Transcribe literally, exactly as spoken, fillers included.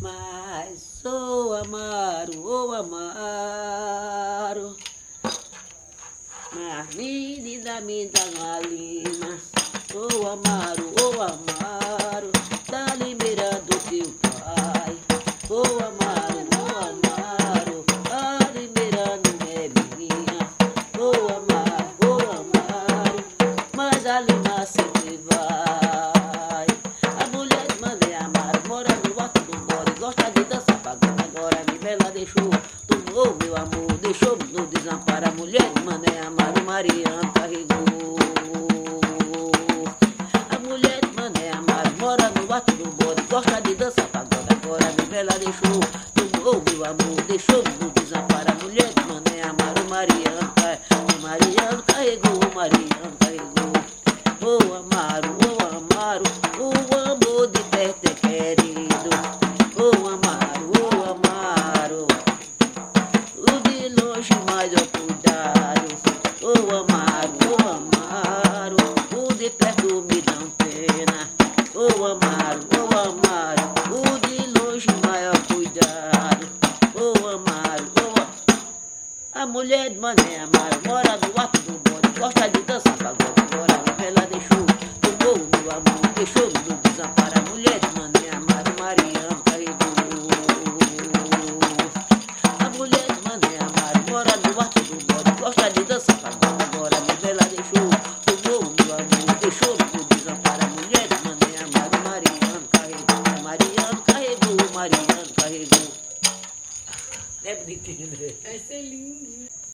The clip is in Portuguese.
Mas, ô Amaro, ô Amaro, mas menina me dá uma lima. Ô Amaro, ô Amaro, tá liberando teu pai. Ô Amaro, ô Amaro, tá liberando é minha. Ô Amaro, ô Amaro, mas a lima sempre vai. A mulher de Mané Amaro mora no alto do mole, gosta de dançar pagode. Agora a Nivela deixou, tomou meu amor, deixou no desamparo. A mulher de Mané Amaro, Mariana carregou. A mulher de Mané Amaro mora no alto do mole, gosta de dançar pagode. Agora a Nivela deixou, tomou meu amor, deixou no desamparo. A mulher de Mané Amaro, Mariana carregou. Mariana carregou, Mariana carregou. Ô Amaro, ô Amaro, o amor de perto é querido. Ô Amaro, ô Amaro, o de longe mais é cuidado. Ô Amaro, ô Amaro, o de perto me dá pena. Ô Amaro, ô Amaro, o de longe mais é cuidado. Ô Amaro, ô Amaro, a mulher de Mané Amaro